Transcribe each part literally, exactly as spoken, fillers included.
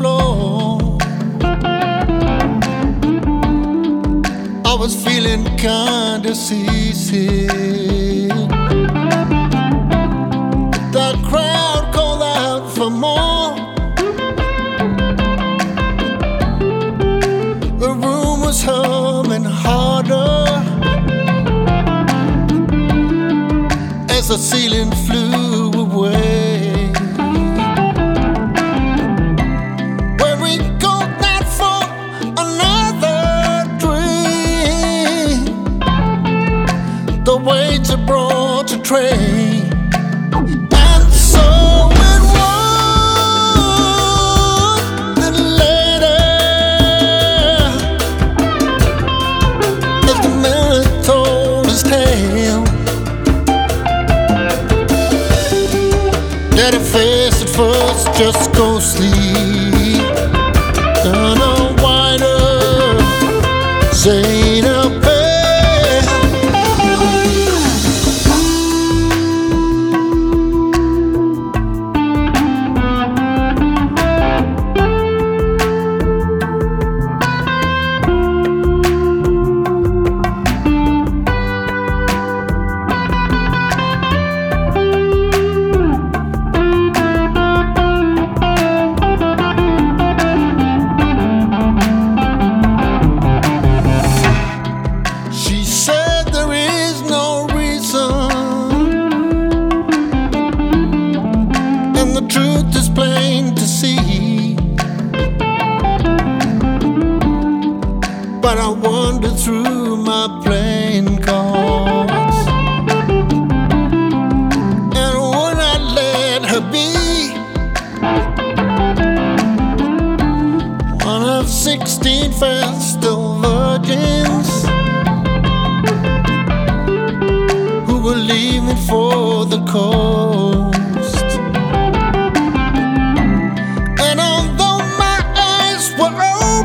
floor. I was feeling kinda seasick. The crowd called out for more. The room was humming harder as the ceiling flew away. Where we go not for another drink, the waiter brought a tray. And so it was that later, as the man told his tale, that at first, at first, just go sleep. Turn a wider, saying a prayer. She said there is no reason, and the truth is plain to see. But I wandered through my playing cards, and would I let her be one of sixteen festal virgins who were leaving for the coast? And although my eyes were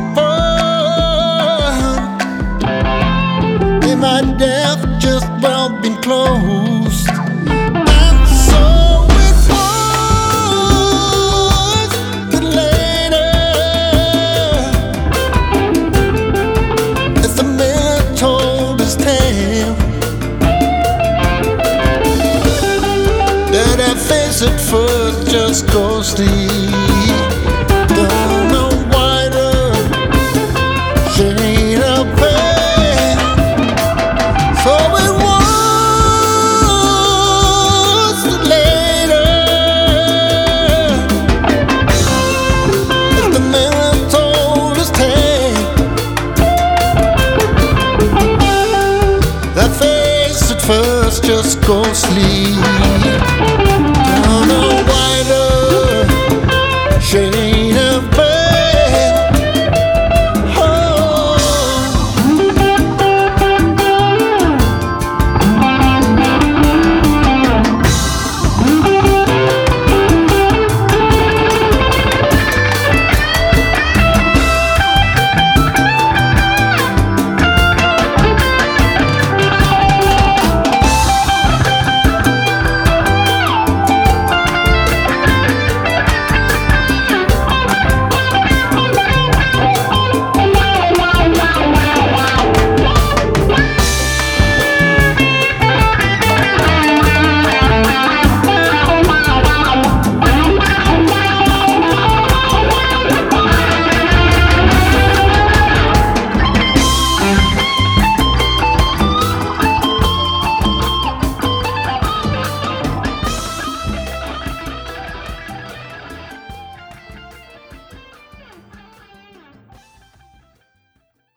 open, they might have just well been closed. And so it was that later, as the man told his tale, that I face at first just go sleep. Don't know wider, shade of pain. So it was later, as the man told his tale, that face at first just go sleep.